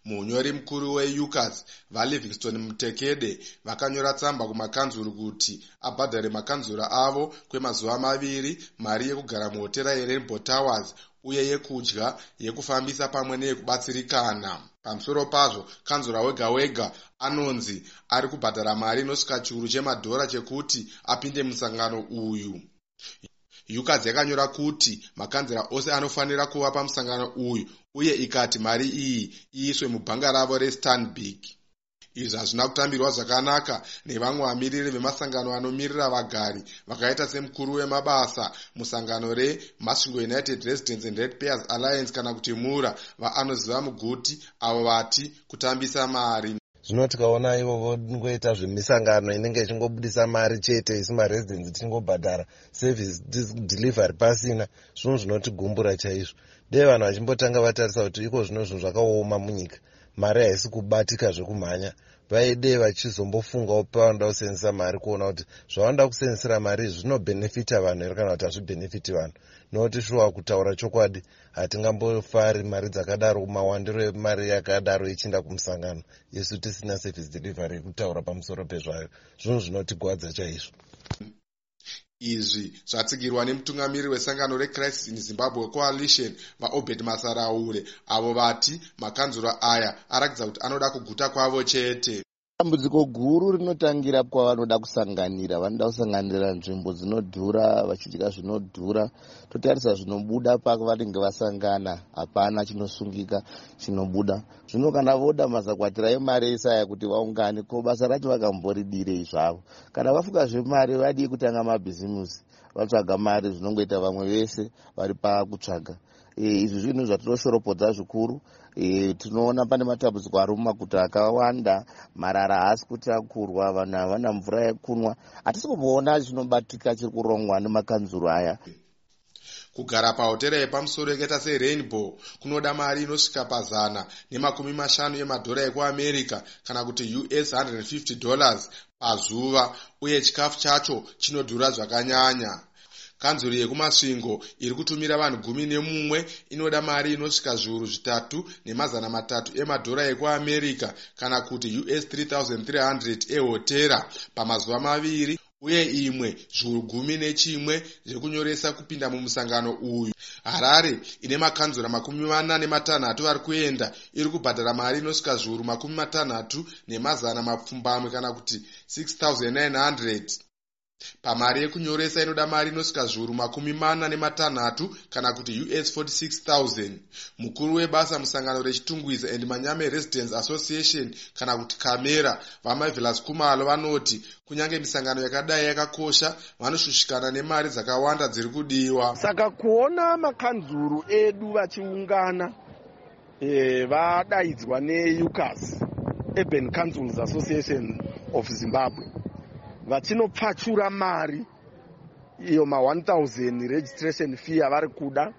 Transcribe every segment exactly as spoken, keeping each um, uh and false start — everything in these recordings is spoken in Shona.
munyori mukuru weUCAS vaLivingston Mutekede vakanyora tsamba kumakanzuru kuti abhadhare makanzura avo kwemazuva maviri mari yekugara muhotera yeRainbow Towers uye yekudya, yekufambisa pamwe neyekubatsirikana. Pamusoro pazvo, kanzura wega wega anonzi ari kubhadhara mari inosvika chiuru chemadhora chekuti apinde musangano uyu. UCAS yakanyora kuti makanzura ose anofanira kuva pamusangano uyu uye ikati mari iyi iiswe mubhanga ravo reStanbic. Izvi hazvina kutambirwa zvakanaka nevamwe vamiriri vemasangano anomirira vagari vakaita semukuru wemabasa musangano reMasvingo United Residents and Ratepayers Alliance kana kuti MURA vaanoziva muguti avo vati kutambisa mari. Zvino tikaona ivo ngoita zvemisangano inenge ichingobudisa mari chete isi maresidents tichingobhadhara service delivery pasina, zvinhu zvinotigumbura chaizvo. Dei vanhu vachimbotanga vatarisa kuti iko zvino zvinhu zvakaoma munyika, mari haisi kubatika zvekumhanya. Vaide vachizombofungawo pavanoda kusenzesa mari kuona kuti zvavanoda kusenzesera mari zvinobenefita vanhu here kana kuti hazvibenefiti vanhu. Nokuti shuwa kutaura chokwadi hatingambofari mari dzakadaro, mawandiro emari yakadaro ichienda kumusangano yesu tisina service delivery kutaura pamusoro pezvayo. Zvinhu zvinotigwadza chaizvo. Izvi zvatsigirwa nemutungamiriri wesangano reCrisis in Zimbabwe Coalition vaObed Masaraure avo vati makanzura aya arakidza kuti anoda kuguta kwavo chete. Dambudziko guru rinotangira kwavanoda kusanganira, vanoda kusanganira nzvimbo dzinodhura, vachidya zvinodhura. Totarisa zvinobuda pavanenge vasangana, hapana chinosungika chinobuda. Zvino kana voda mazakwatira emari esaya kuti vaungane, ko basa racho vakamboridire zvavo. Kana vafuka zvemari vadii kutanga mabhizimusi, vatsvaga mari zvinongoita vamwe vese vari pakutsvaga. Izvi zvinhu zvatinoshorapodza zvikuru. E, tinoona pane matambudziko ari mumaguta akawanda, marara haasi kutakurwa, vanhu havana mvura yekunwa. Hatisi kumboona chinobatika chiri kurongwa nemakanzuru aya. Kugara pahotera yepamusoro yakaita seRainbow kunoda mari inosvika pazana nemakumi mashanu emadhora ekuAmerica kana kuti U S one hundred fifty dollars pazuva, uye chikafu chacho chinodhura zvakanyanya. Kanzuru yekumasvingo iri kutumira vanhu gumi nemumwe inoda mari inosvika zviuru zvitatu nemazana matatu emadhora ekuAmerica kana kuti U S three thousand three hundred ehotera pamazuva maviri, uye imwe zviuru gumi nechimwe zvekunyoresa kupinda mumusangano uyu. Harare ine makanzura makumi mana nematanhatu vari kuenda iri kubhadhara mari inosvika zviuru makumi matanhatu nemazana mapfumbamwe kana kuti six thousand nine hundred. Pamari yekunyoresa inoda mari inosvika zviuru makumi mana nematanhatu kana kuti U S forty-six thousand. Mukuru webasa musangano rechitungwiza and Manyame Residents Association kana kuti Kamera vaMarvelous Kumalo vanoti kunyange misangano yakadai yakakosha, vanoshushikana nemari dzakawanda dziri kudiwa. Saka kuona makanzuru edu vachiungana e, vadaidzwa neUCAS, Urban Councils Association of Zimbabwe, vachinopfachura mari iyo ma one thousand registration fee avari kuda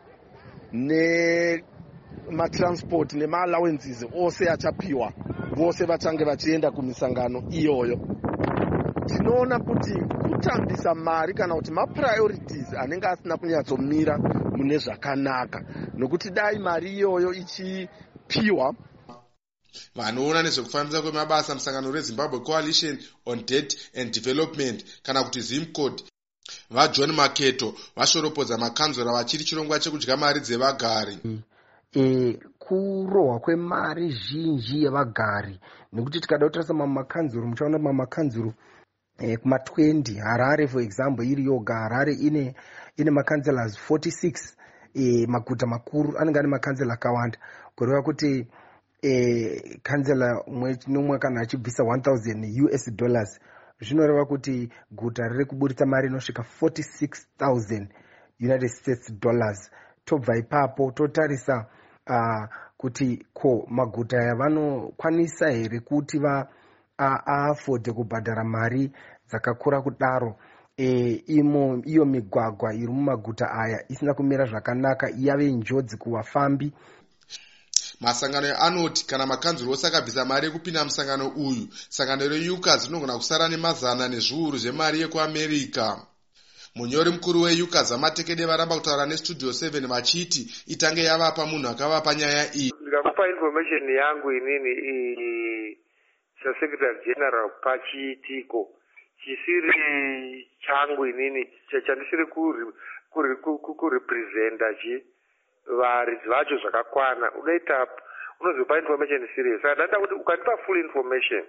nematransport nemaallowances ose achapiwa vose vachange vachienda kumisangano iyoyo. Tinoona kuti kutambisa mari kana kuti mapriorities anenge asina kunyatsomira mune zvakanaka, nokuti dai mari iyoyo ichipiwa. Vanoona nezvekufambisa kwemabasa musangano reZimbabwe Coalition on Debt and Development kana kuti ZimCode vaJohn Maketo vashoropodza makanzura vachiri chirongwa chekudya mari dzevagari. Mm. E, kurohwa kwemari zhinji yevagari, nekuti tikada kutarisa mamakanzuru muchaona mamakanzuru e, kuma twenty. Harare for example iri yoga, Harare ine ine makanzellors forty-six. E, maguta makuru anenge ane makanzela akawanda, kureva kuti e, kanzela umwe nomwe kana achibvisa one thousand U S dollars, zvinoreva kuti guta riri kuburitsa mari inosvika forty-six thousand United States dollars. Tobva ipapo totarisa uh, kuti ko maguta yavanokwanisa here kuti va aafode kubhadhara mari dzakakura kudaro. E, imo iyo migwagwa iri mumaguta aya isina kumira zvakanaka, yave njodzi kuvafambi. Masangano anoti kana makanzuru ose akabvisa mari yekupinda musangano uyu, sangano reUCAS rinogona kusara nemazana nezviuru zvemari yekuAmerica. Munyori mukuru weUCAS vaMatekede varamba kutaura neStudio seven vachiti itange yavapa munhu akavapa nyaya iyi. Ndikakupa ndinopa information yangu inini secretary general pachiitiko chisiri changu inini chandisiri kurepresenta chi varidzi vacho zvakakwana unoita unozopa information serious saka ndanda kuti ukandipa full information.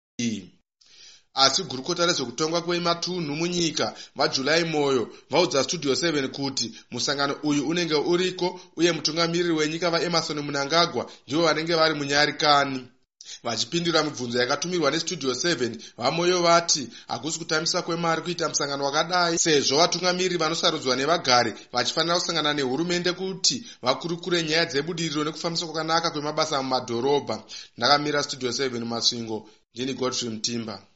Asi gurukota rezvekutongwa kwematunhu munyika vaJulai Moyo vaudza Studio seven kuti musangano uyu unenge uriko uye mutungamiriri wenyika vaEmerson Mnangagwa ndivo vanenge vari munyarikani. Vachipindura mibvunzo yakatumirwa neStudio seven, vaMoyo vati hakusi kutambisa kwemari kuita musangano wakadai sezvo vatungamiriri vanosarudzwa nevagari vachifanira kusangana nehurumende kuti vakurukure nyaya dzebudiriro nekufambiswa kwakanaka kwemabasa mumadhorobha. Ndakamira Studio seven Masvingo, ndini Godfrey Mtimba.